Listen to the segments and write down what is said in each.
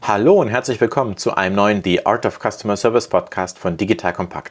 Hallo und herzlich willkommen zu einem neuen The Art of Customer Service Podcast von Digital Compact.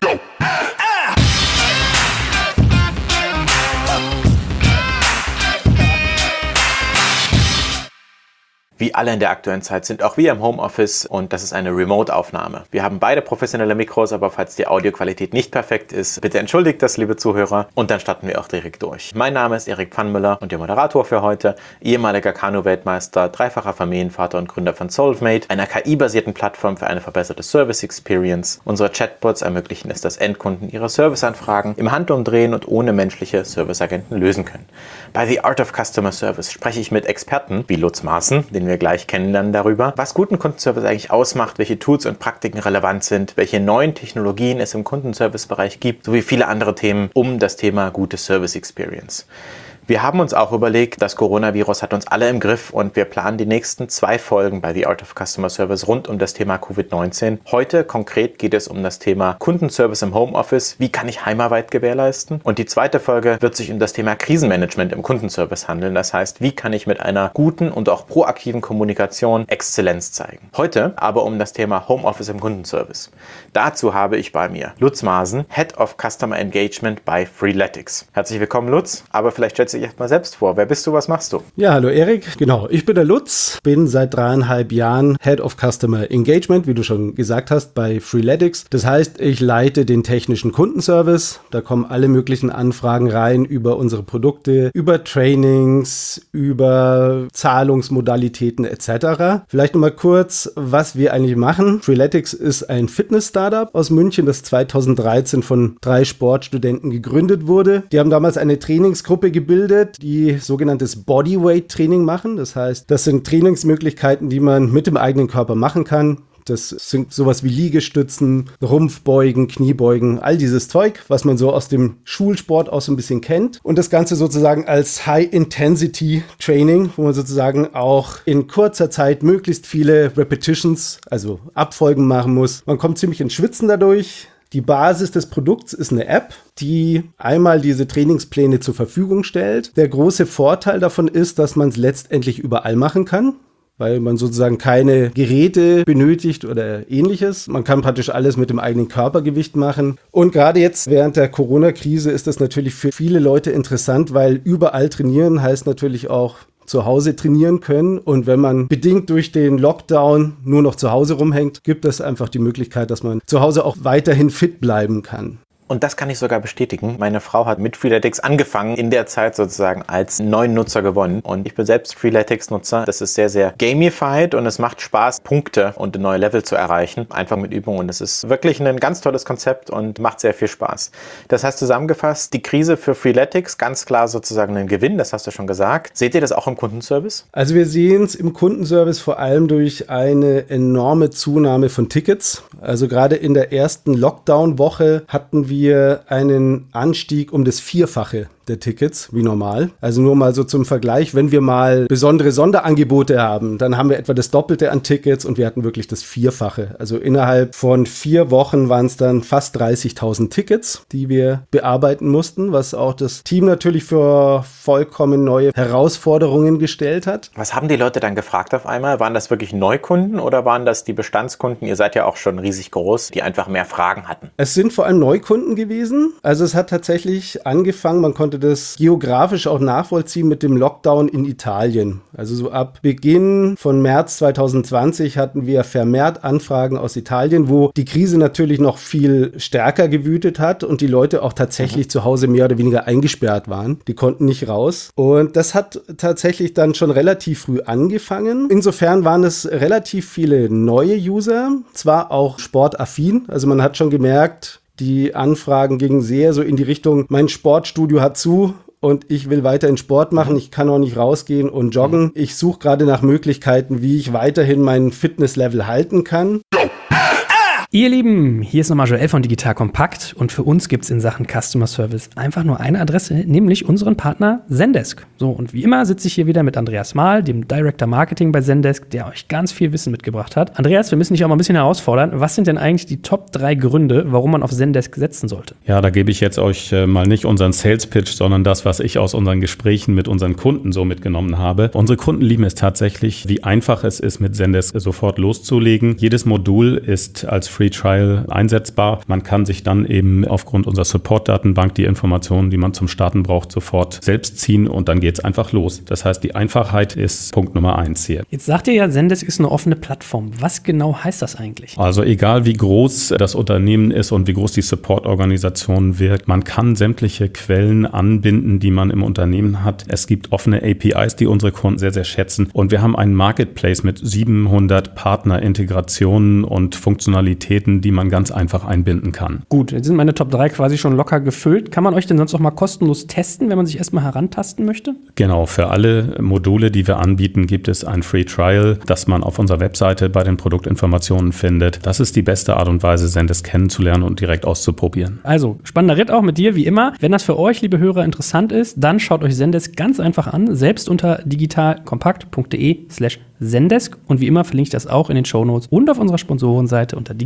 Wie alle in der aktuellen Zeit sind auch wir im Homeoffice und das ist eine Remote-Aufnahme. Wir haben beide professionelle Mikros, aber falls die Audioqualität nicht perfekt ist, bitte entschuldigt das, liebe Zuhörer. Und dann starten wir auch direkt durch. Mein Name ist Erik Pfannmüller und der Moderator für heute, ehemaliger Kanu-Weltmeister, dreifacher Familienvater und Gründer von Solvemate, einer KI-basierten Plattform für eine verbesserte Service-Experience. Unsere Chatbots ermöglichen es, dass Endkunden ihre Serviceanfragen im Handumdrehen und ohne menschliche Serviceagenten lösen können. Bei The Art of Customer Service spreche ich mit Experten wie Lutz Maaßen, den wir gleich kennenlernen, darüber, was guten Kundenservice eigentlich ausmacht, welche Tools und Praktiken relevant sind, welche neuen Technologien es im Kundenservice-Bereich gibt, sowie viele andere Themen um das Thema gute Service Experience. Wir haben uns auch überlegt, das Coronavirus hat uns alle im Griff und wir planen die nächsten 2 Folgen bei The Art of Customer Service rund um das Thema Covid-19. Heute konkret geht es um das Thema Kundenservice im Homeoffice. Wie kann ich Heimarbeit gewährleisten? Und die zweite Folge wird sich um das Thema Krisenmanagement im Kundenservice handeln. Das heißt, wie kann ich mit einer guten und auch proaktiven Kommunikation Exzellenz zeigen? Heute aber um das Thema Homeoffice im Kundenservice. Dazu habe ich bei mir Lutz Maaßen, Head of Customer Engagement bei Freeletics. Herzlich willkommen, Lutz. Aber vielleicht stellst du dich erstmal selbst vor. Wer bist du, was machst du? Ja, hallo Erik. Genau, ich bin der Lutz, bin seit 3,5 Jahren Head of Customer Engagement, wie du schon gesagt hast, bei Freeletics. Das heißt, ich leite den technischen Kundenservice. Da kommen alle möglichen Anfragen rein über unsere Produkte, über Trainings, über Zahlungsmodalitäten etc. Vielleicht nochmal kurz, was wir eigentlich machen. Freeletics ist ein Fitness-Startup aus München, das 2013 von 3 Sportstudenten gegründet wurde. Die haben damals eine Trainingsgruppe gebildet, die sogenanntes Bodyweight-Training machen. Das heißt, das sind Trainingsmöglichkeiten, die man mit dem eigenen Körper machen kann. Das sind sowas wie Liegestützen, Rumpfbeugen, Kniebeugen, all dieses Zeug, was man so aus dem Schulsport auch so ein bisschen kennt. Und das Ganze sozusagen als High-Intensity-Training, wo man sozusagen auch in kurzer Zeit möglichst viele Repetitions, also Abfolgen machen muss. Man kommt ziemlich ins Schwitzen dadurch. Die Basis des Produkts ist eine App, die einmal diese Trainingspläne zur Verfügung stellt. Der große Vorteil davon ist, dass man es letztendlich überall machen kann, weil man sozusagen keine Geräte benötigt oder ähnliches. Man kann praktisch alles mit dem eigenen Körpergewicht machen. Und gerade jetzt während der Corona-Krise ist das natürlich für viele Leute interessant, weil überall trainieren heißt natürlich auch zu Hause trainieren können. Und wenn man bedingt durch den Lockdown nur noch zu Hause rumhängt, gibt es einfach die Möglichkeit, dass man zu Hause auch weiterhin fit bleiben kann. Und das kann ich sogar bestätigen. Meine Frau hat mit Freeletics angefangen, in der Zeit sozusagen als neuen Nutzer gewonnen. Und ich bin selbst Freeletics-Nutzer. Das ist sehr, sehr gamified und es macht Spaß, Punkte und neue Level zu erreichen. Einfach mit Übung. Und es ist wirklich ein ganz tolles Konzept und macht sehr viel Spaß. Das heißt zusammengefasst, die Krise für Freeletics, ganz klar sozusagen ein Gewinn. Das hast du schon gesagt. Seht ihr das auch im Kundenservice? Also wir sehen es im Kundenservice vor allem durch eine enorme Zunahme von Tickets. Also gerade in der ersten Lockdown-Woche hatten wir einen Anstieg um das 4-fache der Tickets, wie normal. Also nur mal so zum Vergleich, wenn wir mal besondere Sonderangebote haben, dann haben wir etwa das Doppelte an Tickets und wir hatten wirklich das 4-fache. Also innerhalb von 4 Wochen waren es dann fast 30.000 Tickets, die wir bearbeiten mussten, was auch das Team natürlich für vollkommen neue Herausforderungen gestellt hat. Was haben die Leute dann gefragt auf einmal? Waren das wirklich Neukunden oder waren das die Bestandskunden? Ihr seid ja auch schon riesig groß, die einfach mehr Fragen hatten. Es sind vor allem Neukunden gewesen. Also es hat tatsächlich angefangen, man konnte das geografisch auch nachvollziehen mit dem Lockdown in Italien. Also so ab Beginn von März 2020 hatten wir vermehrt Anfragen aus Italien, wo die Krise natürlich noch viel stärker gewütet hat und die Leute auch tatsächlich zu Hause mehr oder weniger eingesperrt waren. Die konnten nicht raus. Und das hat tatsächlich dann schon relativ früh angefangen. Insofern waren es relativ viele neue User, zwar auch sportaffin. Also man hat schon gemerkt, die Anfragen gingen sehr so in die Richtung, mein Sportstudio hat zu und ich will weiterhin Sport machen, ich kann auch nicht rausgehen und joggen. Ich suche gerade nach Möglichkeiten, wie ich weiterhin mein Fitnesslevel halten kann. Ihr Lieben, hier ist nochmal Joel von Digital Compact und für uns gibt es in Sachen Customer Service einfach nur eine Adresse, nämlich unseren Partner Zendesk. So, und wie immer sitze ich hier wieder mit Andreas Mahl, dem Director Marketing bei Zendesk, der euch ganz viel Wissen mitgebracht hat. Andreas, wir müssen dich auch mal ein bisschen herausfordern. Was sind denn eigentlich die Top 3 Gründe, warum man auf Zendesk setzen sollte? Ja, da gebe ich jetzt euch mal nicht unseren Sales Pitch, sondern das, was ich aus unseren Gesprächen mit unseren Kunden so mitgenommen habe. Unsere Kunden lieben es tatsächlich, wie einfach es ist, mit Zendesk sofort loszulegen. Jedes Modul ist als Free Trial einsetzbar. Man kann sich dann eben aufgrund unserer Support-Datenbank die Informationen, die man zum Starten braucht, sofort selbst ziehen und dann geht es einfach los. Das heißt, die Einfachheit ist Punkt Nummer 1 hier. Jetzt sagt ihr ja, Zendesk ist eine offene Plattform. Was genau heißt das eigentlich? Also egal wie groß das Unternehmen ist und wie groß die Support-Organisation wirkt, man kann sämtliche Quellen anbinden, die man im Unternehmen hat. Es gibt offene APIs, die unsere Kunden sehr, sehr schätzen und wir haben einen Marketplace mit 700 Partnerintegrationen und Funktionalitäten, die man ganz einfach einbinden kann. Gut, jetzt sind meine Top 3 quasi schon locker gefüllt. Kann man euch denn sonst noch mal kostenlos testen, wenn man sich erstmal herantasten möchte? Genau, für alle Module, die wir anbieten, gibt es ein Free Trial, das man auf unserer Webseite bei den Produktinformationen findet. Das ist die beste Art und Weise, Zendesk kennenzulernen und direkt auszuprobieren. Also, spannender Ritt auch mit dir, wie immer. Wenn das für euch, liebe Hörer, interessant ist, dann schaut euch Zendesk ganz einfach an, selbst unter digitalkompakt.de/Zendesk und wie immer verlinke ich das auch in den Shownotes und auf unserer Sponsorenseite unter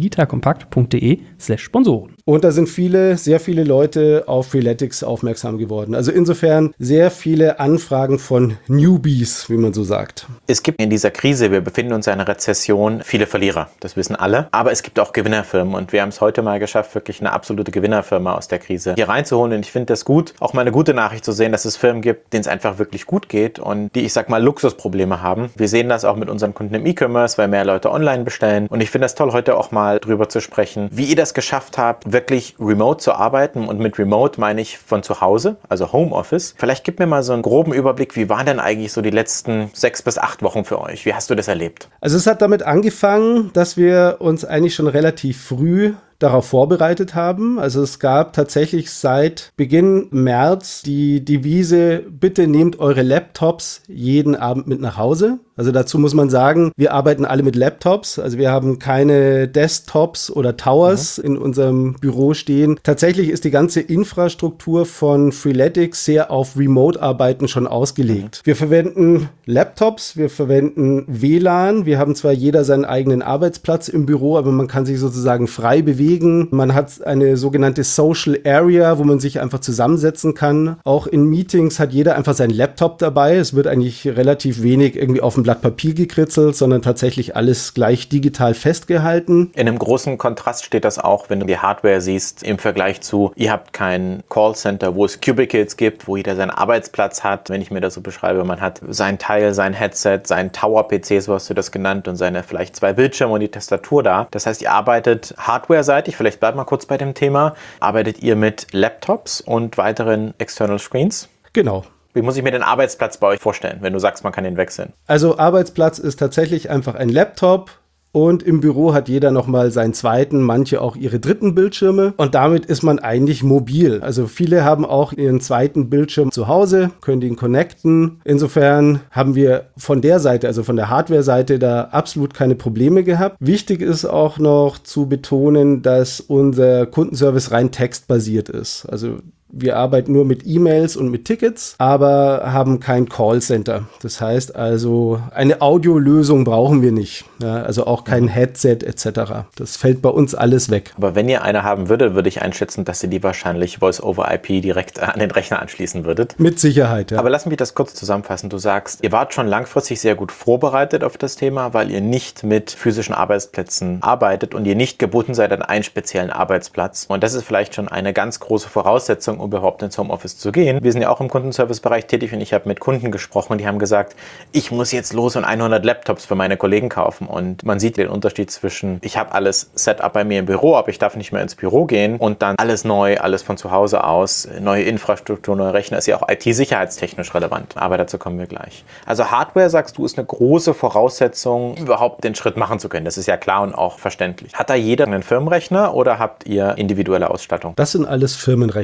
digitalkompakt.de/Sponsoren. Und da sind sehr viele Leute auf Freeletics aufmerksam geworden. Also insofern sehr viele Anfragen von Newbies, wie man so sagt. Es gibt in dieser Krise, wir befinden uns in einer Rezession, viele Verlierer. Das wissen alle. Aber es gibt auch Gewinnerfirmen und wir haben es heute mal geschafft, wirklich eine absolute Gewinnerfirma aus der Krise hier reinzuholen. Und ich finde das gut, auch mal eine gute Nachricht zu sehen, dass es Firmen gibt, denen es einfach wirklich gut geht und die, ich sag mal, Luxusprobleme haben. Wir sehen das auch mit unseren Kunden im E-Commerce, weil mehr Leute online bestellen. Und ich finde das toll, heute auch mal drüber zu sprechen, wie ihr das geschafft habt, wirklich remote zu arbeiten. Und mit remote meine ich von zu Hause, also Homeoffice. Vielleicht gib mir mal so einen groben Überblick, wie waren denn eigentlich so die letzten 6 bis 8 Wochen für euch? Wie hast du das erlebt? Also es hat damit angefangen, dass wir uns eigentlich schon relativ früh darauf vorbereitet haben. Also es gab tatsächlich seit Beginn März die Devise, bitte nehmt eure Laptops jeden Abend mit nach Hause. Also dazu muss man sagen, wir arbeiten alle mit Laptops. Also wir haben keine Desktops oder Towers in unserem Büro stehen. Tatsächlich ist die ganze Infrastruktur von Freeletics sehr auf Remote-Arbeiten schon ausgelegt. Wir verwenden Laptops, wir verwenden WLAN. Wir haben zwar jeder seinen eigenen Arbeitsplatz im Büro, aber man kann sich sozusagen frei bewegen. Man hat eine sogenannte Social Area, wo man sich einfach zusammensetzen kann. Auch in Meetings hat jeder einfach seinen Laptop dabei. Es wird eigentlich relativ wenig irgendwie auf dem Blatt Papier gekritzelt, sondern tatsächlich alles gleich digital festgehalten. In einem großen Kontrast steht das auch, wenn du die Hardware siehst, im Vergleich zu, ihr habt kein Callcenter, wo es Cubicles gibt, wo jeder seinen Arbeitsplatz hat. Wenn ich mir das so beschreibe, man hat sein Teil, sein Headset, sein Tower-PC, so hast du das genannt, und seine vielleicht 2 Bildschirme und die Tastatur da. Das heißt, ihr arbeitet hardware-seitig, vielleicht bleibt mal kurz bei dem Thema, arbeitet ihr mit Laptops und weiteren External Screens? Genau. Wie muss ich mir den Arbeitsplatz bei euch vorstellen, wenn du sagst, man kann ihn wechseln? Also Arbeitsplatz ist tatsächlich einfach ein Laptop und im Büro hat jeder nochmal seinen zweiten, manche auch ihre dritten Bildschirme und damit ist man eigentlich mobil. Also viele haben auch ihren zweiten Bildschirm zu Hause, können den connecten. Insofern haben wir von der Seite, also von der Hardware-Seite, da absolut keine Probleme gehabt. Wichtig ist auch noch zu betonen, dass unser Kundenservice rein textbasiert ist. Also wir arbeiten nur mit E-Mails und mit Tickets, aber haben kein Callcenter. Das heißt also, eine Audiolösung brauchen wir nicht. Ja, also auch kein Headset etc. Das fällt bei uns alles weg. Aber wenn ihr eine haben würdet, würde ich einschätzen, dass ihr die wahrscheinlich Voice-over-IP direkt an den Rechner anschließen würdet. Mit Sicherheit, ja. Aber lass mich das kurz zusammenfassen. Du sagst, ihr wart schon langfristig sehr gut vorbereitet auf das Thema, weil ihr nicht mit physischen Arbeitsplätzen arbeitet und ihr nicht gebunden seid an einen speziellen Arbeitsplatz. Und das ist vielleicht schon eine ganz große Voraussetzung, um überhaupt ins Homeoffice zu gehen. Wir sind ja auch im Kundenservice-Bereich tätig und ich habe mit Kunden gesprochen, die haben gesagt, ich muss jetzt los und 100 Laptops für meine Kollegen kaufen. Und man sieht den Unterschied zwischen, ich habe alles Setup bei mir im Büro, aber ich darf nicht mehr ins Büro gehen und dann alles neu, alles von zu Hause aus, neue Infrastruktur, neue Rechner, ist ja auch IT-sicherheitstechnisch relevant. Aber dazu kommen wir gleich. Also Hardware, sagst du, ist eine große Voraussetzung, überhaupt den Schritt machen zu können. Das ist ja klar und auch verständlich. Hat da jeder einen Firmenrechner oder habt ihr individuelle Ausstattung? Das sind alles Firmenrechner.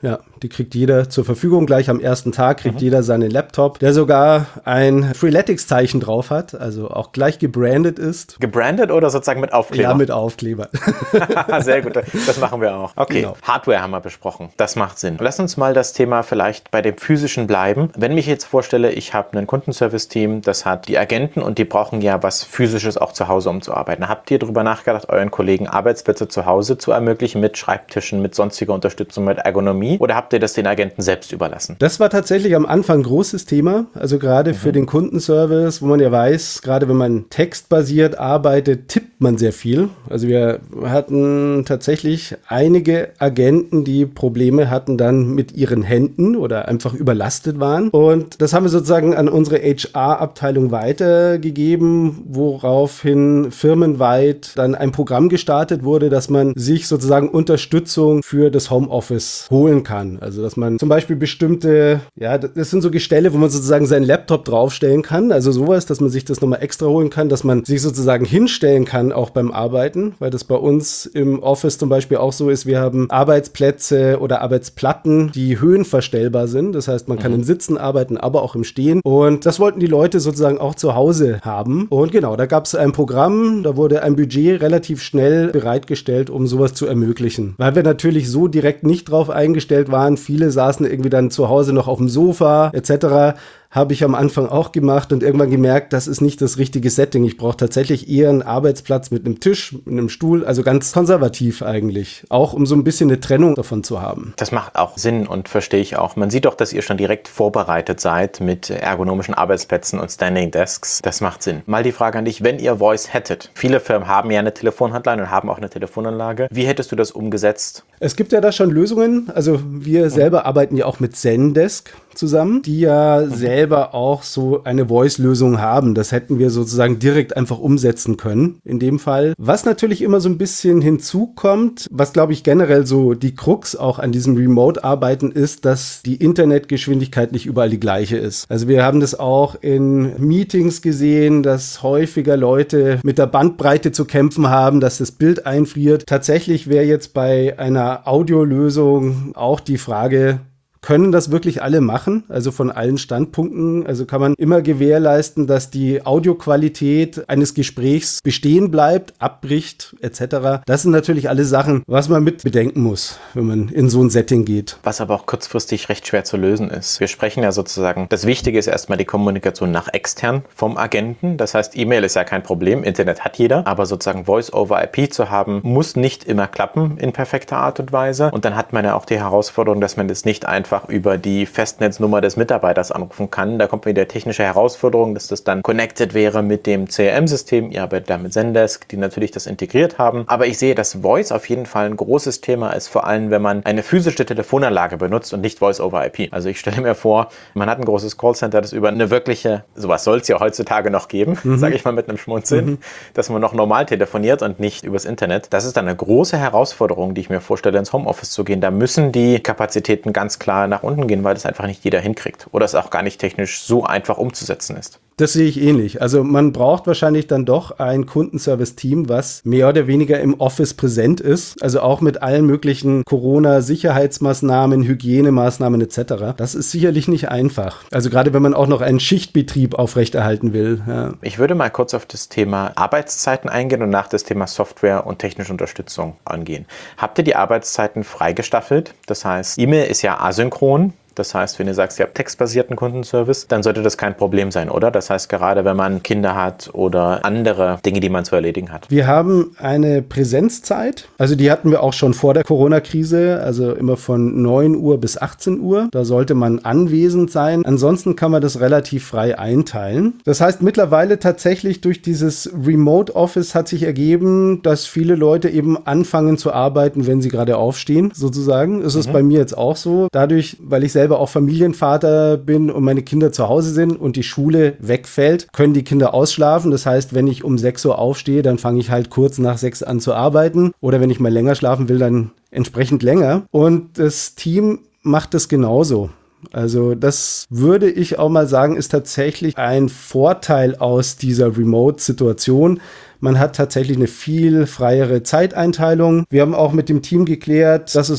Ja, die kriegt jeder zur Verfügung. Gleich am ersten Tag kriegt jeder seinen Laptop, der sogar ein Freeletics-Zeichen drauf hat, also auch gleich gebrandet ist. Gebrandet oder sozusagen mit Aufkleber? Ja, mit Aufkleber. Sehr gut, das machen wir auch. Okay, Genau. Hardware haben wir besprochen. Das macht Sinn. Lass uns mal das Thema vielleicht bei dem Physischen bleiben. Wenn ich jetzt vorstelle, ich habe ein Kundenservice-Team, das hat die Agenten und die brauchen ja was Physisches auch zu Hause, um zu arbeiten. Habt ihr darüber nachgedacht, euren Kollegen Arbeitsplätze zu Hause zu ermöglichen mit Schreibtischen, mit sonstiger Unterstützung, mit Ergonomie? Oder habt ihr das den Agenten selbst überlassen? Das war tatsächlich am Anfang ein großes Thema, also gerade für den Kundenservice, wo man ja weiß, gerade wenn man textbasiert arbeitet, tippt man sehr viel. Also wir hatten tatsächlich einige Agenten, die Probleme hatten dann mit ihren Händen oder einfach überlastet waren. Und das haben wir sozusagen an unsere HR-Abteilung weitergegeben, woraufhin firmenweit dann ein Programm gestartet wurde, dass man sich sozusagen Unterstützung für das Homeoffice holen kann. Also dass man zum Beispiel bestimmte, ja, das sind so Gestelle, wo man sozusagen seinen Laptop draufstellen kann. Also sowas, dass man sich das nochmal extra holen kann, dass man sich sozusagen hinstellen kann, auch beim Arbeiten, weil das bei uns im Office zum Beispiel auch so ist, wir haben Arbeitsplätze oder Arbeitsplatten, die höhenverstellbar sind. Das heißt, man kann im Sitzen arbeiten, aber auch im Stehen. Und das wollten die Leute sozusagen auch zu Hause haben. Und genau, da gab es ein Programm, da wurde ein Budget relativ schnell bereitgestellt, um sowas zu ermöglichen. Weil wir natürlich so direkt nicht drauf eingestellt waren. Viele saßen irgendwie dann zu Hause noch auf dem Sofa etc., habe ich am Anfang auch gemacht und irgendwann gemerkt, das ist nicht das richtige Setting. Ich brauche tatsächlich eher einen Arbeitsplatz mit einem Tisch, mit einem Stuhl, also ganz konservativ eigentlich. Auch um so ein bisschen eine Trennung davon zu haben. Das macht auch Sinn und verstehe ich auch. Man sieht doch, dass ihr schon direkt vorbereitet seid mit ergonomischen Arbeitsplätzen und Standing Desks. Das macht Sinn. Mal die Frage an dich, wenn ihr Voice hättet. Viele Firmen haben ja eine Telefonhotline und haben auch eine Telefonanlage. Wie hättest du das umgesetzt? Es gibt ja da schon Lösungen. Also wir selber arbeiten ja auch mit Zendesk zusammen, die ja selber auch so eine Voice-Lösung haben. Das hätten wir sozusagen direkt einfach umsetzen können in dem Fall. Was natürlich immer so ein bisschen hinzukommt, was glaube ich generell so die Krux auch an diesem Remote-Arbeiten ist, dass die Internetgeschwindigkeit nicht überall die gleiche ist. Also wir haben das auch in Meetings gesehen, dass häufiger Leute mit der Bandbreite zu kämpfen haben, dass das Bild einfriert. Tatsächlich wäre jetzt bei einer Audiolösung auch die Frage, können das wirklich alle machen, also von allen Standpunkten? Also kann man immer gewährleisten, dass die Audioqualität eines Gesprächs bestehen bleibt, abbricht etc. Das sind natürlich alle Sachen, was man mit bedenken muss, wenn man in so ein Setting geht. Was aber auch kurzfristig recht schwer zu lösen ist. Wir sprechen ja sozusagen, das Wichtige ist erstmal die Kommunikation nach extern vom Agenten. Das heißt, E-Mail ist ja kein Problem, Internet hat jeder, aber sozusagen Voice-over-IP zu haben, muss nicht immer klappen in perfekter Art und Weise. Und dann hat man ja auch die Herausforderung, dass man das nicht einfach über die Festnetznummer des Mitarbeiters anrufen kann. Da kommt wieder technische Herausforderung, dass das dann connected wäre mit dem CRM-System. Ihr arbeitet da mit Zendesk, die natürlich das integriert haben. Aber ich sehe, dass Voice auf jeden Fall ein großes Thema ist, vor allem wenn man eine physische Telefonanlage benutzt und nicht Voice-over-IP. Also ich stelle mir vor, man hat ein großes Callcenter, das über eine wirkliche, sowas soll es ja heutzutage noch geben, sage ich mal mit einem Schmunzeln, dass man noch normal telefoniert und nicht übers Internet. Das ist dann eine große Herausforderung, die ich mir vorstelle, ins Homeoffice zu gehen. Da müssen die Kapazitäten ganz klar nach unten gehen, weil das einfach nicht jeder hinkriegt oder es auch gar nicht technisch so einfach umzusetzen ist. Das sehe ich ähnlich. Also man braucht wahrscheinlich dann doch ein Kundenservice-Team, was mehr oder weniger im Office präsent ist. Also auch mit allen möglichen Corona-Sicherheitsmaßnahmen, Hygienemaßnahmen etc. Das ist sicherlich nicht einfach. Also gerade wenn man auch noch einen Schichtbetrieb aufrechterhalten will. Ja. Ich würde mal kurz auf das Thema Arbeitszeiten eingehen und nach das Thema Software und technische Unterstützung angehen. Habt ihr die Arbeitszeiten freigestaffelt? Das heißt, E-Mail ist ja asynchron. Das heißt, wenn ihr sagst, ihr habt textbasierten Kundenservice, dann sollte das kein Problem sein, oder? Das heißt, gerade wenn man Kinder hat oder andere Dinge, die man zu erledigen hat. Wir haben eine Präsenzzeit, also die hatten wir auch schon vor der Corona-Krise, also immer von 9 Uhr bis 18 Uhr. Da sollte man anwesend sein. Ansonsten kann man das relativ frei einteilen. Das heißt, mittlerweile tatsächlich durch dieses Remote Office hat sich ergeben, dass viele Leute eben anfangen zu arbeiten, wenn sie gerade aufstehen, sozusagen. Es ist bei mir jetzt auch so. Dadurch, weil ich selber auch Familienvater bin und meine Kinder zu Hause sind und die Schule wegfällt, können die Kinder ausschlafen. Das heißt, wenn ich um 6 Uhr aufstehe, dann fange ich halt kurz nach 6 an zu arbeiten. Oder wenn ich mal länger schlafen will, dann entsprechend länger. Und das Team macht das genauso. Also das würde ich auch mal sagen, ist tatsächlich ein Vorteil aus dieser Remote-Situation. Man hat tatsächlich eine viel freiere Zeiteinteilung. Wir haben auch mit dem Team geklärt, dass es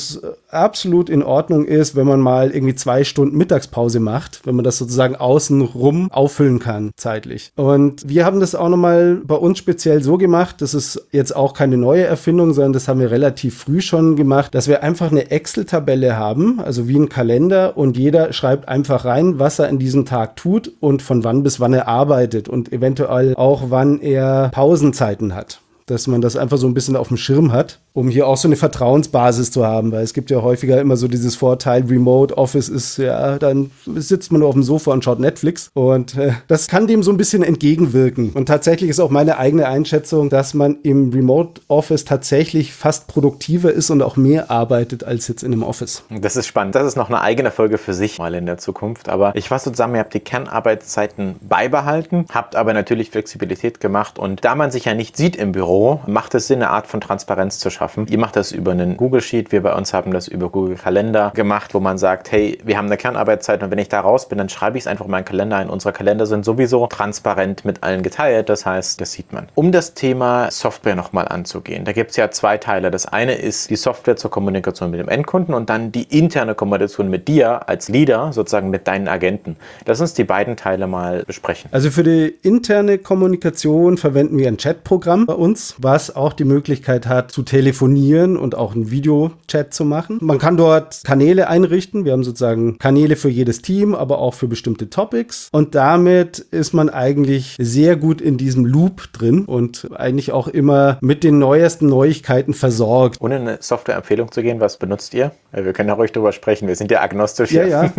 absolut in Ordnung ist, wenn man mal irgendwie 2 Stunden Mittagspause macht, wenn man das sozusagen außenrum auffüllen kann zeitlich. Und wir haben das auch nochmal bei uns speziell so gemacht, das ist jetzt auch keine neue Erfindung, sondern das haben wir relativ früh schon gemacht, dass wir einfach eine Excel-Tabelle haben, also wie ein Kalender, und jeder schreibt einfach rein, was er in diesem Tag tut und von wann bis wann er arbeitet und eventuell auch wann er Pausenzeiten hat. Dass man das einfach so ein bisschen auf dem Schirm hat, um hier auch so eine Vertrauensbasis zu haben, weil es gibt ja häufiger immer so dieses Vorteil, Remote Office ist, ja, dann sitzt man nur auf dem Sofa und schaut Netflix und das kann dem so ein bisschen entgegenwirken. Und tatsächlich ist auch meine eigene Einschätzung, dass man im Remote Office tatsächlich fast produktiver ist und auch mehr arbeitet als jetzt in einem Office. Das ist spannend. Das ist noch eine eigene Folge für sich mal in der Zukunft. Aber ich fasse zusammen, ihr habt die Kernarbeitszeiten beibehalten, habt aber natürlich Flexibilität gemacht und da man sich ja nicht sieht im Büro, macht es Sinn, eine Art von Transparenz zu schaffen. Ihr macht das über einen Google Sheet, wir bei uns haben das über Google Kalender gemacht, wo man sagt, hey, wir haben eine Kernarbeitszeit und wenn ich da raus bin, dann schreibe ich es einfach in meinen Kalender ein. Unsere Kalender sind sowieso transparent mit allen geteilt, das heißt, das sieht man. Um das Thema Software nochmal anzugehen, da gibt es ja 2 Teile. Das eine ist die Software zur Kommunikation mit dem Endkunden und dann die interne Kommunikation mit dir als Leader, sozusagen mit deinen Agenten. Lass uns die beiden Teile mal besprechen. Also für die interne Kommunikation verwenden wir ein Chatprogramm bei uns, was auch die Möglichkeit hat, zu telefonieren und auch einen Videochat zu machen. Man kann dort Kanäle einrichten. Wir haben sozusagen Kanäle für jedes Team, aber auch für bestimmte Topics. Und damit ist man eigentlich sehr gut in diesem Loop drin und eigentlich auch immer mit den neuesten Neuigkeiten versorgt. Ohne eine Softwareempfehlung zu gehen, was benutzt ihr? Wir können ja ruhig drüber sprechen. Wir sind ja agnostisch. Ja.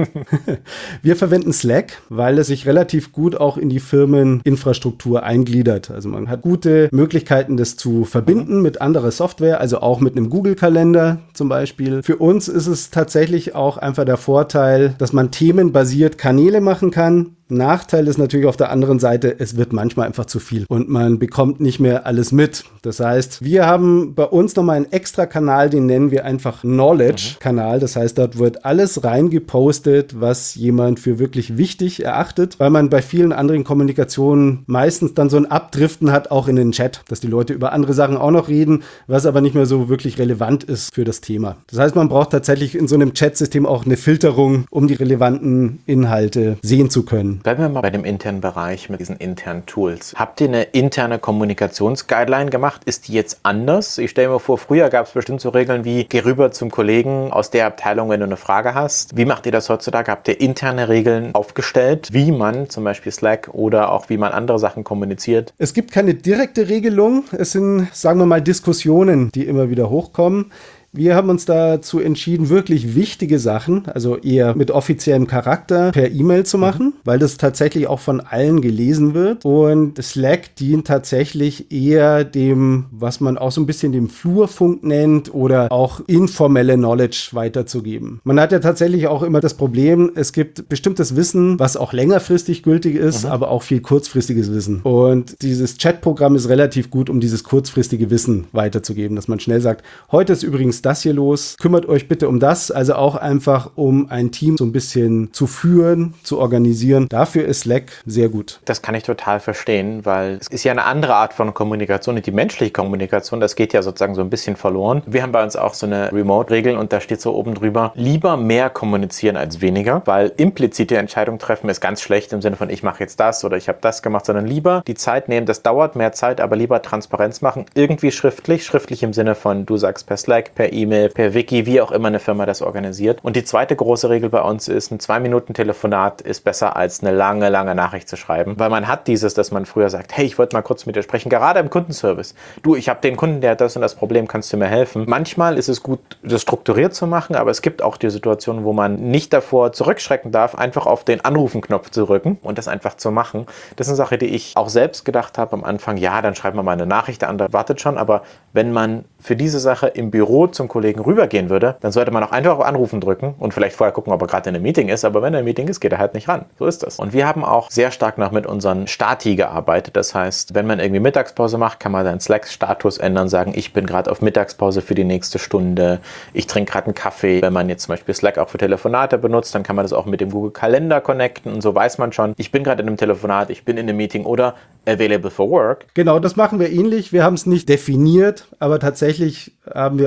Wir verwenden Slack, weil es sich relativ gut auch in die Firmeninfrastruktur eingliedert. Also man hat gute Möglichkeiten, das zu verbinden mit anderer Software, also auch mit einem Google-Kalender zum Beispiel. Für uns ist es tatsächlich auch einfach der Vorteil, dass man themenbasiert Kanäle machen kann. Nachteil ist natürlich auf der anderen Seite, es wird manchmal einfach zu viel und man bekommt nicht mehr alles mit. Das heißt, wir haben bei uns nochmal einen extra Kanal, den nennen wir einfach Knowledge-Kanal. Das heißt, dort wird alles reingepostet, was jemand für wirklich wichtig erachtet, weil man bei vielen anderen Kommunikationen meistens dann so ein Abdriften hat, auch in den Chat, dass die Leute über andere Sachen auch noch reden, was aber nicht mehr so wirklich relevant ist für das Thema. Das heißt, man braucht tatsächlich in so einem Chat-System auch eine Filterung, um die relevanten Inhalte sehen zu können. Bleiben wir mal bei dem internen Bereich mit diesen internen Tools. Habt ihr eine interne Kommunikationsguideline gemacht? Ist die jetzt anders? Ich stelle mir vor, früher gab es bestimmt so Regeln wie, geh rüber zum Kollegen aus der Abteilung, wenn du eine Frage hast. Wie macht ihr das heutzutage? Habt ihr interne Regeln aufgestellt, wie man zum Beispiel Slack oder auch wie man andere Sachen kommuniziert? Es gibt keine direkte Regelung. Es sind, sagen wir mal, Diskussionen, die immer wieder hochkommen. Wir haben uns dazu entschieden, wirklich wichtige Sachen, also eher mit offiziellem Charakter, per E-Mail zu machen, weil das tatsächlich auch von allen gelesen wird. Und Slack dient tatsächlich eher dem, was man auch so ein bisschen dem Flurfunk nennt oder auch informelle Knowledge weiterzugeben. Man hat ja tatsächlich auch immer das Problem, es gibt bestimmtes Wissen, was auch längerfristig gültig ist, aber auch viel kurzfristiges Wissen. Und dieses Chatprogramm ist relativ gut, um dieses kurzfristige Wissen weiterzugeben, dass man schnell sagt, heute ist übrigens das hier los, kümmert euch bitte um das, also auch einfach, um ein Team so ein bisschen zu führen, zu organisieren. Dafür ist Slack sehr gut. Das kann ich total verstehen, weil es ist ja eine andere Art von Kommunikation und die menschliche Kommunikation, das geht ja sozusagen so ein bisschen verloren. Wir haben bei uns auch so eine Remote-Regel und da steht so oben drüber, lieber mehr kommunizieren als weniger, weil implizite Entscheidung treffen ist ganz schlecht im Sinne von, ich mache jetzt das oder ich habe das gemacht, sondern lieber die Zeit nehmen, das dauert mehr Zeit, aber lieber Transparenz machen, irgendwie schriftlich im Sinne von, du sagst per Slack, per E-Mail, per Wiki, wie auch immer eine Firma das organisiert. Und die zweite große Regel bei uns ist, ein 2-Minuten-Telefonat ist besser als eine lange Nachricht zu schreiben, weil man hat dieses, dass man früher sagt, hey, ich wollte mal kurz mit dir sprechen, gerade im Kundenservice. Du, ich habe den Kunden, der hat das und das Problem, kannst du mir helfen? Manchmal ist es gut, das strukturiert zu machen, aber es gibt auch die Situationen, wo man nicht davor zurückschrecken darf, einfach auf den Anrufen-Knopf zu drücken und das einfach zu machen. Das ist eine Sache, die ich auch selbst gedacht habe am Anfang, ja, dann schreiben wir mal eine Nachricht, der andere wartet schon, aber wenn man für diese Sache im Büro zum Kollegen rübergehen würde, dann sollte man auch einfach auf Anrufen drücken und vielleicht vorher gucken, ob er gerade in einem Meeting ist, aber wenn er im Meeting ist, geht er halt nicht ran. So ist das. Und wir haben auch sehr stark noch mit unseren Stati gearbeitet. Das heißt, wenn man irgendwie Mittagspause macht, kann man seinen Slack-Status ändern, sagen, ich bin gerade auf Mittagspause für die nächste Stunde, ich trinke gerade einen Kaffee. Wenn man jetzt zum Beispiel Slack auch für Telefonate benutzt, dann kann man das auch mit dem Google Kalender connecten und so weiß man schon, ich bin gerade in einem Telefonat, ich bin in einem Meeting oder available for work. Genau, das machen wir ähnlich. Wir haben es nicht definiert, aber tatsächlich haben wir auch gesagt,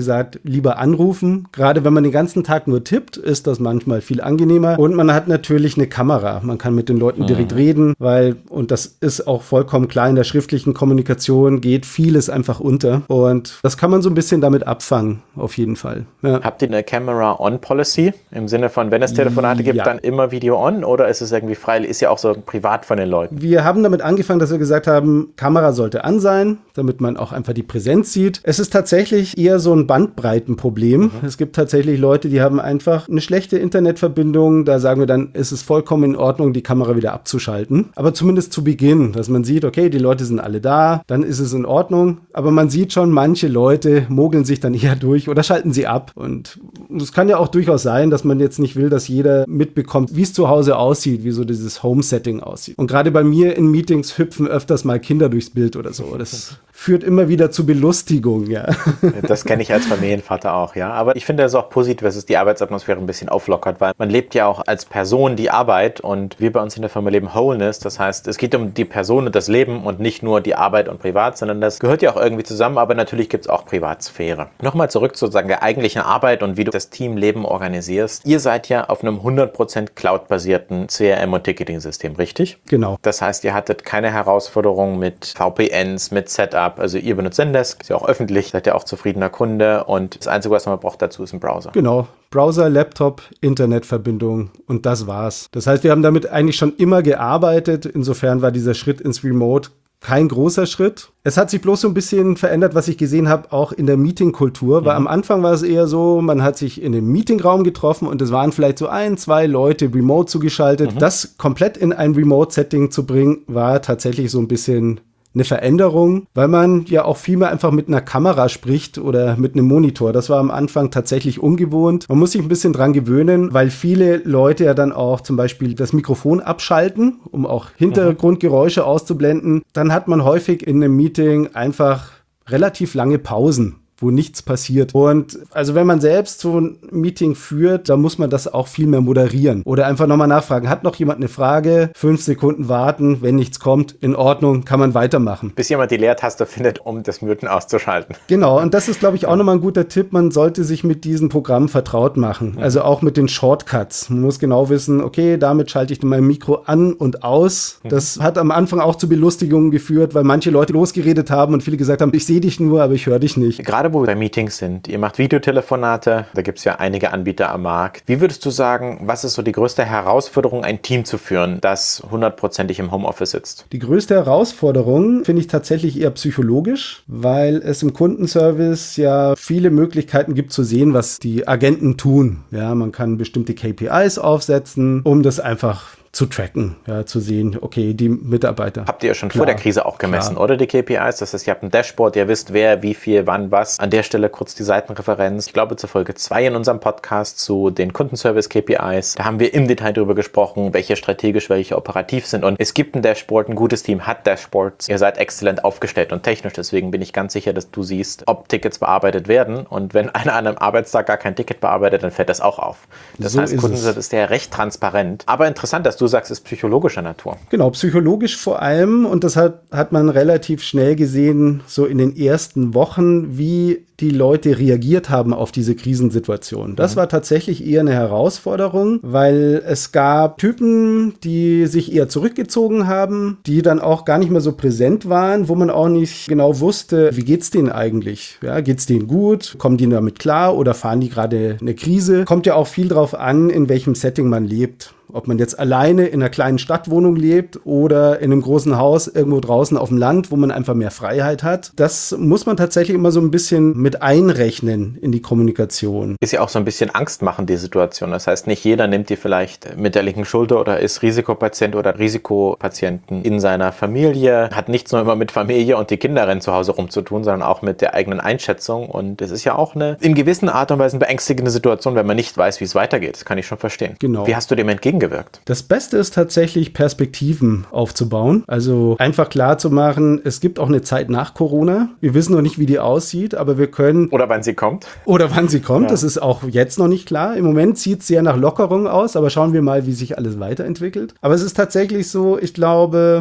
gesagt, lieber anrufen. Gerade wenn man den ganzen Tag nur tippt, ist das manchmal viel angenehmer. Und man hat natürlich eine Kamera. Man kann mit den Leuten direkt reden, und das ist auch vollkommen klar, in der schriftlichen Kommunikation geht vieles einfach unter. Und das kann man so ein bisschen damit abfangen, auf jeden Fall. Ja. Habt ihr eine Camera-on-Policy? Im Sinne von, wenn es Telefonate gibt, dann immer Video on? Oder ist es irgendwie frei? Ist ja auch so privat von den Leuten. Wir haben damit angefangen, dass wir gesagt haben, Kamera sollte an sein, damit man auch einfach die Präsenz sieht. Es ist tatsächlich eher so ein Bandbreitenproblem. Es gibt tatsächlich Leute, die haben einfach eine schlechte Internetverbindung. Da sagen wir dann, ist es vollkommen in Ordnung, die Kamera wieder abzuschalten. Aber zumindest zu Beginn, dass man sieht, okay, die Leute sind alle da, dann ist es in Ordnung. Aber man sieht schon, manche Leute mogeln sich dann eher durch oder schalten sie ab. Und es kann ja auch durchaus sein, dass man jetzt nicht will, dass jeder mitbekommt, wie es zu Hause aussieht, wie so dieses Home-Setting aussieht. Und gerade bei mir in Meetings hüpfen öfters mal Kinder durchs Bild oder so. Das führt immer wieder zu Belustigung, ja. Das kenne ich als Familienvater auch, ja. Aber ich finde es auch positiv, dass es die Arbeitsatmosphäre ein bisschen auflockert, weil man lebt ja auch als Person die Arbeit und wir bei uns in der Firma leben Wholeness. Das heißt, es geht um die Person und das Leben und nicht nur die Arbeit und Privat, sondern das gehört ja auch irgendwie zusammen, aber natürlich gibt es auch Privatsphäre. Nochmal zurück zu sozusagen der eigentlichen Arbeit und wie du das Teamleben organisierst. Ihr seid ja auf einem 100% Cloud-basierten CRM- und Ticketing-System, richtig? Genau. Das heißt, ihr hattet keine Herausforderungen mit VPNs, mit Setup. Also ihr benutzt Zendesk, ist ja auch öffentlich, seid ja auch zufriedener Kunde und das Einzige, was man braucht dazu, ist ein Browser. Genau. Browser, Laptop, Internetverbindung und das war's. Das heißt, wir haben damit eigentlich schon immer gearbeitet. Insofern war dieser Schritt ins Remote kein großer Schritt. Es hat sich bloß so ein bisschen verändert, was ich gesehen habe, auch in der Meetingkultur, weil am Anfang war es eher so, man hat sich in dem Meetingraum getroffen und es waren vielleicht so 1, 2 Leute remote zugeschaltet. Das komplett in ein Remote-Setting zu bringen, war tatsächlich so ein bisschen eine Veränderung, weil man ja auch viel mehr einfach mit einer Kamera spricht oder mit einem Monitor. Das war am Anfang tatsächlich ungewohnt. Man muss sich ein bisschen dran gewöhnen, weil viele Leute ja dann auch zum Beispiel das Mikrofon abschalten, um auch Hintergrundgeräusche auszublenden. Dann hat man häufig in einem Meeting einfach relativ lange Pausen, wo nichts passiert. Und also wenn man selbst so ein Meeting führt, dann muss man das auch viel mehr moderieren. Oder einfach nochmal nachfragen, hat noch jemand eine Frage? 5 Sekunden warten, wenn nichts kommt, in Ordnung, kann man weitermachen. Bis jemand die Leertaste findet, um das Muten auszuschalten. Genau, und das ist, glaube ich, auch nochmal ein guter Tipp. Man sollte sich mit diesen Programmen vertraut machen. Also auch mit den Shortcuts. Man muss genau wissen, okay, damit schalte ich mein Mikro an und aus. Das hat am Anfang auch zu Belustigungen geführt, weil manche Leute losgeredet haben und viele gesagt haben, ich sehe dich nur, aber ich höre dich nicht. Gerade wo wir bei Meetings sind, ihr macht Videotelefonate, da gibt es ja einige Anbieter am Markt. Wie würdest du sagen, was ist so die größte Herausforderung, ein Team zu führen, das 100%ig im Homeoffice sitzt? Die größte Herausforderung finde ich tatsächlich eher psychologisch, weil es im Kundenservice ja viele Möglichkeiten gibt zu sehen, was die Agenten tun. Ja, man kann bestimmte KPIs aufsetzen, um das einfach zu tracken, ja, zu sehen, okay, die Mitarbeiter. Habt ihr ja schon vor der Krise auch gemessen, oder die KPIs? Das heißt, ihr habt ein Dashboard, ihr wisst, wer, wie viel, wann, was. An der Stelle kurz die Seitenreferenz. Ich glaube, zur Folge 2 in unserem Podcast zu den Kundenservice-KPIs. Da haben wir im Detail darüber gesprochen, welche strategisch, welche operativ sind. Und es gibt ein Dashboard, ein gutes Team hat Dashboards. Ihr seid exzellent aufgestellt und technisch. Deswegen bin ich ganz sicher, dass du siehst, ob Tickets bearbeitet werden. Und wenn einer an einem Arbeitstag gar kein Ticket bearbeitet, dann fällt das auch auf. Das So heißt, ist Kundenservice ist ja recht transparent. Aber interessant, dass du sagst, es ist psychologischer Natur. Genau, psychologisch vor allem. Und das hat man relativ schnell gesehen, so in den ersten Wochen, wie die Leute reagiert haben auf diese Krisensituation. Das war tatsächlich eher eine Herausforderung, weil es gab Typen, die sich eher zurückgezogen haben, die dann auch gar nicht mehr so präsent waren, wo man auch nicht genau wusste, wie geht's denen eigentlich? Ja, geht's denen gut? Kommen die damit klar oder fahren die gerade eine Krise? Kommt ja auch viel drauf an, in welchem Setting man lebt. Ob man jetzt alleine in einer kleinen Stadtwohnung lebt oder in einem großen Haus irgendwo draußen auf dem Land, wo man einfach mehr Freiheit hat. Das muss man tatsächlich immer so ein bisschen mit einrechnen in die Kommunikation. Ist ja auch so ein bisschen Angst machen, die Situation. Das heißt, nicht jeder nimmt die vielleicht mit der linken Schulter oder ist Risikopatient oder Risikopatienten in seiner Familie. Hat nichts nur immer mit Familie und die Kinder rennen zu Hause rumzutun, sondern auch mit der eigenen Einschätzung. Und es ist ja auch eine in gewisser Art und Weise eine beängstigende Situation, wenn man nicht weiß, wie es weitergeht. Das kann ich schon verstehen. Genau. Wie hast du dem entgegengewirkt? Das Beste ist tatsächlich, Perspektiven aufzubauen. Also einfach klar zu machen, es gibt auch eine Zeit nach Corona. Wir wissen noch nicht, wie die aussieht, aber wir können... Oder wann sie kommt. Ja. Das ist auch jetzt noch nicht klar. Im Moment sieht es sehr nach Lockerung aus, aber schauen wir mal, wie sich alles weiterentwickelt. Aber es ist tatsächlich so, ich glaube...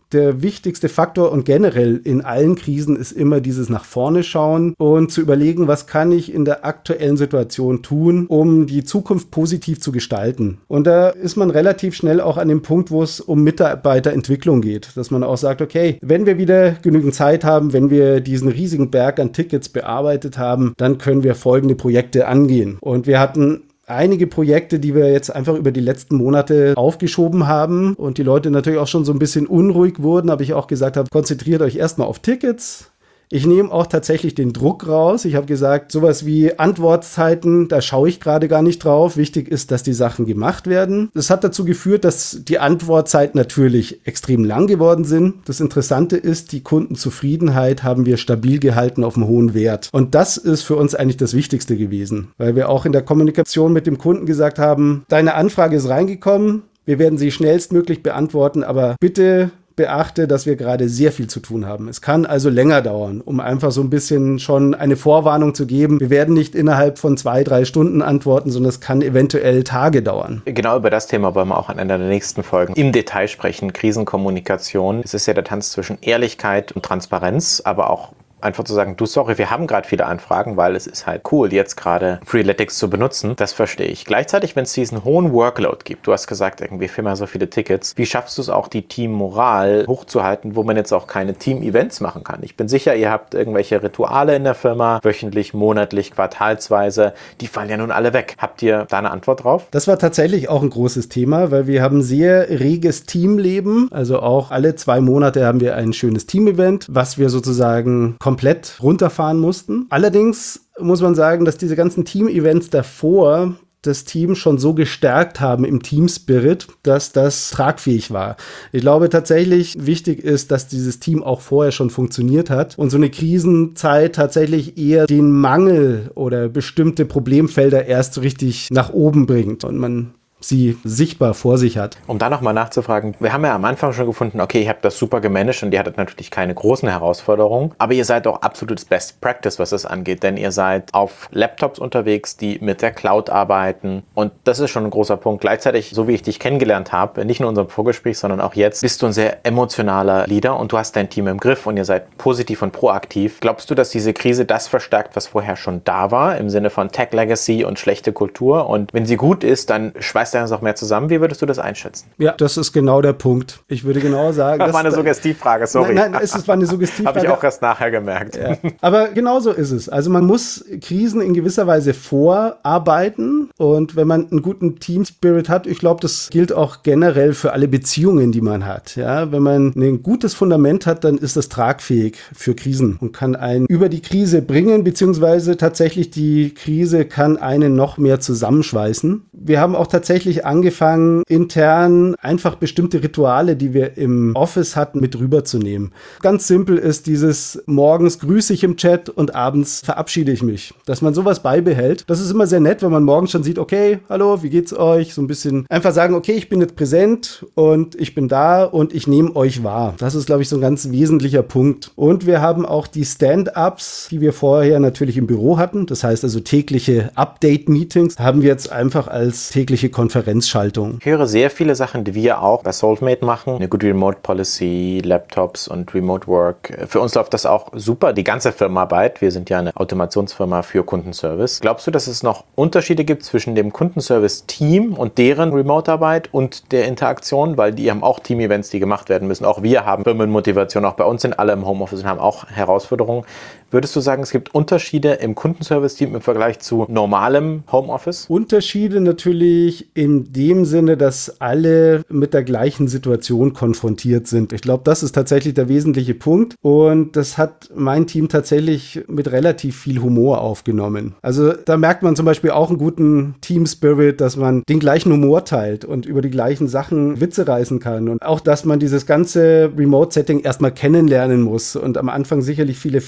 der wichtigste Faktor und generell in allen Krisen ist immer dieses nach vorne schauen und zu überlegen, was kann ich in der aktuellen Situation tun, um die Zukunft positiv zu gestalten. Und da ist man relativ schnell auch an dem Punkt, wo es um Mitarbeiterentwicklung geht, dass man auch sagt, okay, wenn wir wieder genügend Zeit haben, wenn wir diesen riesigen Berg an Tickets bearbeitet haben, dann können wir folgende Projekte angehen. Und wir hatten einige Projekte, die wir jetzt einfach über die letzten Monate aufgeschoben haben und die Leute natürlich auch schon so ein bisschen unruhig wurden, aber ich auch gesagt habe, konzentriert euch erstmal auf Tickets. Ich nehme auch tatsächlich den Druck raus. Ich habe gesagt, sowas wie Antwortzeiten, da schaue ich gerade gar nicht drauf. Wichtig ist, dass die Sachen gemacht werden. Das hat dazu geführt, dass die Antwortzeiten natürlich extrem lang geworden sind. Das Interessante ist, die Kundenzufriedenheit haben wir stabil gehalten auf einem hohen Wert. Und das ist für uns eigentlich das Wichtigste gewesen, weil wir auch in der Kommunikation mit dem Kunden gesagt haben, deine Anfrage ist reingekommen, wir werden sie schnellstmöglich beantworten, aber bitte beachte, dass wir gerade sehr viel zu tun haben. Es kann also länger dauern, um einfach so ein bisschen schon eine Vorwarnung zu geben. Wir werden nicht innerhalb von 2-3 Stunden antworten, sondern es kann eventuell Tage dauern. Genau über das Thema wollen wir auch in einer der nächsten Folgen im Detail sprechen. Krisenkommunikation. Es ist ja der Tanz zwischen Ehrlichkeit und Transparenz, aber auch einfach zu sagen, du, sorry, wir haben gerade viele Anfragen, weil es ist halt cool, jetzt gerade Freeletics zu benutzen. Das verstehe ich. Gleichzeitig, wenn es diesen hohen Workload gibt, du hast gesagt, irgendwie Firma so viele Tickets, wie schaffst du es auch, die Teammoral hochzuhalten, wo man jetzt auch keine Team-Events machen kann? Ich bin sicher, ihr habt irgendwelche Rituale in der Firma, wöchentlich, monatlich, quartalsweise. Die fallen ja nun alle weg. Habt ihr da eine Antwort drauf? Das war tatsächlich auch ein großes Thema, weil wir haben sehr reges Teamleben. Also auch alle 2 Monate haben wir ein schönes Team-Event, was wir sozusagen komplett runterfahren mussten. Allerdings muss man sagen, dass diese ganzen Team-Events davor das Team schon so gestärkt haben im Team-Spirit, dass das tragfähig war. Ich glaube tatsächlich, wichtig ist, dass dieses Team auch vorher schon funktioniert hat und so eine Krisenzeit tatsächlich eher den Mangel oder bestimmte Problemfelder erst so richtig nach oben bringt und man sie sichtbar vor sich hat. Um da nochmal nachzufragen, wir haben ja am Anfang schon gefunden, okay, ihr habt das super gemanagt und ihr hattet natürlich keine großen Herausforderungen, aber ihr seid auch absolutes Best Practice, was das angeht, denn ihr seid auf Laptops unterwegs, die mit der Cloud arbeiten und das ist schon ein großer Punkt. Gleichzeitig, so wie ich dich kennengelernt habe, nicht nur in unserem Vorgespräch, sondern auch jetzt, bist du ein sehr emotionaler Leader und du hast dein Team im Griff und ihr seid positiv und proaktiv. Glaubst du, dass diese Krise das verstärkt, was vorher schon da war, im Sinne von Tech Legacy und schlechte Kultur und wenn sie gut ist, dann schweißt das auch mehr zusammen. Wie würdest du das einschätzen? Ja, das ist genau der Punkt. Ich würde genau sagen... Das war eine Suggestivfrage, sorry. Nein, es war eine Suggestivfrage. Habe ich auch erst nachher gemerkt. Ja. Aber genau so ist es. Also man muss Krisen in gewisser Weise vorarbeiten und wenn man einen guten Team-Spirit hat, ich glaube, das gilt auch generell für alle Beziehungen, die man hat. Ja, wenn man ein gutes Fundament hat, dann ist das tragfähig für Krisen und kann einen über die Krise bringen, beziehungsweise tatsächlich die Krise kann einen noch mehr zusammenschweißen. Wir haben auch tatsächlich angefangen, intern einfach bestimmte Rituale, die wir im Office hatten, mit rüberzunehmen. Ganz simpel ist dieses morgens grüße ich im Chat und abends verabschiede ich mich. Dass man sowas beibehält. Das ist immer sehr nett, wenn man morgens schon sieht, okay, hallo, wie geht's euch? So ein bisschen einfach sagen, okay, ich bin jetzt präsent und ich bin da und ich nehme euch wahr. Das ist, glaube ich, so ein ganz wesentlicher Punkt. Und wir haben auch die Stand-Ups, die wir vorher natürlich im Büro hatten. Das heißt also tägliche Update-Meetings haben wir jetzt einfach als tägliche Konferenzschaltung. Ich höre sehr viele Sachen, die wir auch bei Solvemate machen. Eine Good Remote Policy, Laptops und Remote Work. Für uns läuft das auch super, die ganze Firmenarbeit. Wir sind ja eine Automationsfirma für Kundenservice. Glaubst du, dass es noch Unterschiede gibt zwischen dem Kundenservice-Team und deren Remote-Arbeit und der Interaktion? Weil die haben auch Team-Events, die gemacht werden müssen. Auch wir haben Firmenmotivation. Auch bei uns sind alle im Homeoffice und haben auch Herausforderungen. Würdest du sagen, es gibt Unterschiede im Kundenservice-Team im Vergleich zu normalem Homeoffice? Unterschiede natürlich in dem Sinne, dass alle mit der gleichen Situation konfrontiert sind. Ich glaube, das ist tatsächlich der wesentliche Punkt und das hat mein Team tatsächlich mit relativ viel Humor aufgenommen. Also da merkt man zum Beispiel auch einen guten Team-Spirit, dass man den gleichen Humor teilt und über die gleichen Sachen Witze reißen kann und auch, dass man dieses ganze Remote-Setting erstmal kennenlernen muss und am Anfang sicherlich viele Fehler macht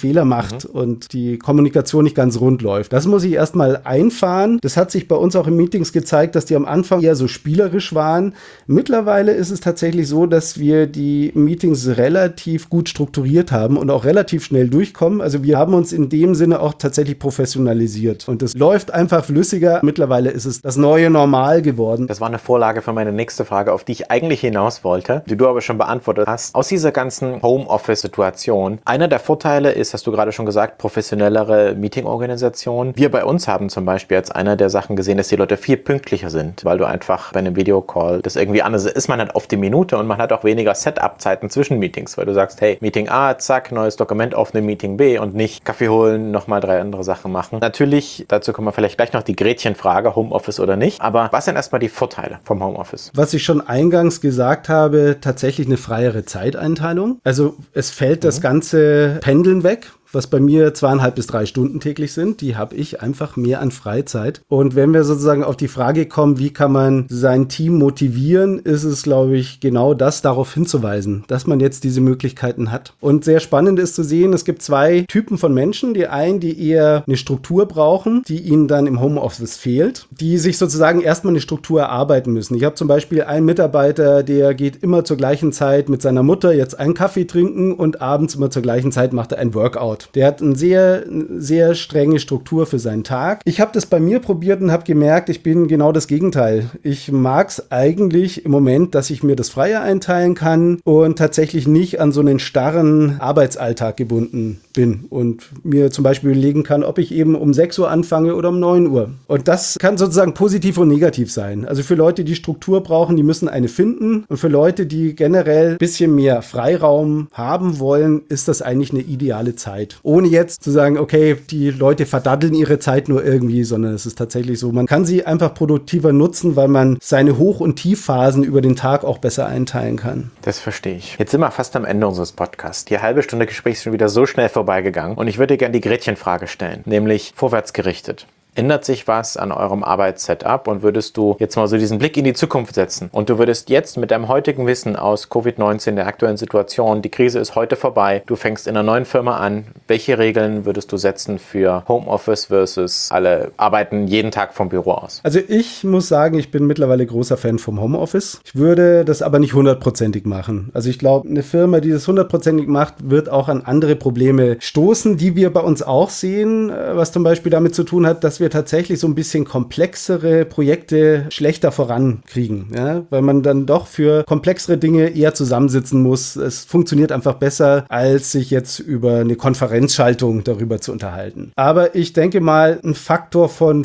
macht und die Kommunikation nicht ganz rund läuft. Das muss ich erstmal einfahren. Das hat sich bei uns auch in Meetings gezeigt, dass die am Anfang eher so spielerisch waren. Mittlerweile ist es tatsächlich so, dass wir die Meetings relativ gut strukturiert haben und auch relativ schnell durchkommen. Also wir haben uns in dem Sinne auch tatsächlich professionalisiert und es läuft einfach flüssiger. Mittlerweile ist es das neue Normal geworden. Das war eine Vorlage für meine nächste Frage, auf die ich eigentlich hinaus wollte, die du aber schon beantwortet hast. Aus dieser ganzen Homeoffice-Situation, einer der Vorteile ist, hast du gerade schon gesagt, professionellere Meeting-Organisation. Wir bei uns haben zum Beispiel als einer der Sachen gesehen, dass die Leute viel pünktlicher sind, weil du einfach bei einem Videocall das irgendwie anders ist. Man hat auf die Minute und man hat auch weniger Setup-Zeiten zwischen Meetings, weil du sagst, hey, Meeting A, zack, neues Dokument aufnehmen, Meeting B und nicht Kaffee holen, nochmal 3 andere Sachen machen. Natürlich, dazu kommen wir vielleicht gleich noch die Gretchenfrage, Homeoffice oder nicht, aber was sind erstmal die Vorteile vom Homeoffice? Was ich schon eingangs gesagt habe, tatsächlich eine freiere Zeiteinteilung. Also es fällt das ganze Pendeln weg, was bei mir 2,5 bis 3 Stunden täglich sind, die habe ich einfach mehr an Freizeit. Und wenn wir sozusagen auf die Frage kommen, wie kann man sein Team motivieren, ist es, glaube ich, genau das, darauf hinzuweisen, dass man jetzt diese Möglichkeiten hat. Und sehr spannend ist zu sehen, es gibt 2 Typen von Menschen. Die einen, die eher eine Struktur brauchen, die ihnen dann im Homeoffice fehlt, die sich sozusagen erstmal eine Struktur erarbeiten müssen. Ich habe zum Beispiel einen Mitarbeiter, der geht immer zur gleichen Zeit mit seiner Mutter jetzt einen Kaffee trinken und abends immer zur gleichen Zeit macht er ein Workout. Der hat eine sehr, sehr strenge Struktur für seinen Tag. Ich habe das bei mir probiert und habe gemerkt, ich bin genau das Gegenteil. Ich mag es eigentlich im Moment, dass ich mir das freier einteilen kann und tatsächlich nicht an so einen starren Arbeitsalltag gebunden bin und mir zum Beispiel überlegen kann, ob ich eben um 6 Uhr anfange oder um 9 Uhr. Und das kann sozusagen positiv und negativ sein. Also für Leute, die Struktur brauchen, die müssen eine finden. Und für Leute, die generell ein bisschen mehr Freiraum haben wollen, ist das eigentlich eine ideale Zeit. Ohne jetzt zu sagen, okay, die Leute verdaddeln ihre Zeit nur irgendwie, sondern es ist tatsächlich so, man kann sie einfach produktiver nutzen, weil man seine Hoch- und Tiefphasen über den Tag auch besser einteilen kann. Das verstehe ich. Jetzt sind wir fast am Ende unseres Podcasts. Die halbe Stunde Gespräch ist schon wieder so schnell vorbeigegangen und ich würde gerne die Gretchenfrage stellen, nämlich vorwärts gerichtet. Ändert sich was an eurem Arbeitssetup und würdest du jetzt mal so diesen Blick in die Zukunft setzen und du würdest jetzt mit deinem heutigen Wissen aus Covid-19, der aktuellen Situation, die Krise ist heute vorbei, du fängst in einer neuen Firma an, welche Regeln würdest du setzen für Homeoffice versus alle arbeiten jeden Tag vom Büro aus? Also ich muss sagen, ich bin mittlerweile großer Fan vom Homeoffice. Ich würde das aber nicht 100%ig machen. Also ich glaube, eine Firma, die das 100%ig macht, wird auch an andere Probleme stoßen, die wir bei uns auch sehen, was zum Beispiel damit zu tun hat, dass wir tatsächlich so ein bisschen komplexere Projekte schlechter vorankriegen, ja? Weil man dann doch für komplexere Dinge eher zusammensitzen muss. Es funktioniert einfach besser, als sich jetzt über eine Konferenzschaltung darüber zu unterhalten. Aber ich denke mal, ein Faktor von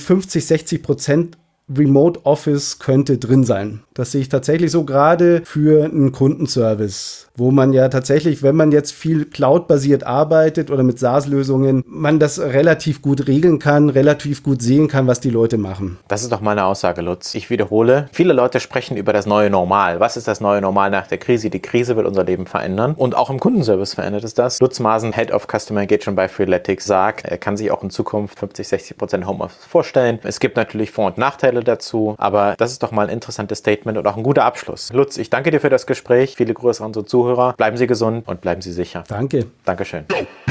50-60% Remote Office könnte drin sein. Das sehe ich tatsächlich so gerade für einen Kundenservice, wo man ja tatsächlich, wenn man jetzt viel Cloud-basiert arbeitet oder mit SaaS-Lösungen, man das relativ gut regeln kann, relativ gut sehen kann, was die Leute machen. Das ist doch mal eine Aussage, Lutz. Ich wiederhole, viele Leute sprechen über das neue Normal. Was ist das neue Normal nach der Krise? Die Krise wird unser Leben verändern und auch im Kundenservice verändert es das. Lutz Maaßen, Head of Customer Engagement bei Freeletics, sagt, er kann sich auch in Zukunft 50-60% Homeoffice vorstellen. Es gibt natürlich Vor- und Nachteile dazu, aber das ist doch mal ein interessantes Statement und auch ein guter Abschluss. Lutz, ich danke dir für das Gespräch. Viele Grüße an unsere Zuhörer. Bleiben Sie gesund und bleiben Sie sicher. Danke. Dankeschön.